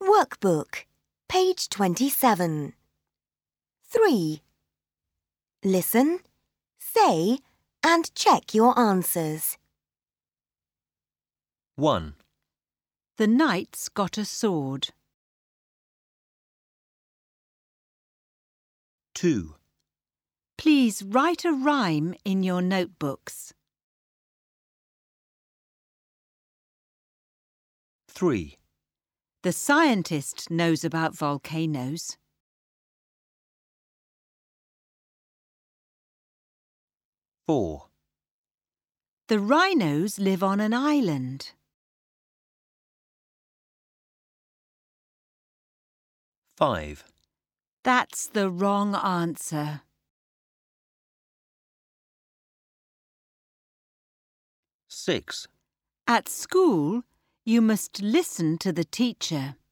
Workbook, page 27. 3. Listen, say and check your answers. 1, The knight's got a sword. 2, Please write a rhyme in your notebooks. 3, The scientist knows about volcanoes. 4, The rhinos live on an island. 5, That's the wrong answer. 6, At school, you must listen to the teacher.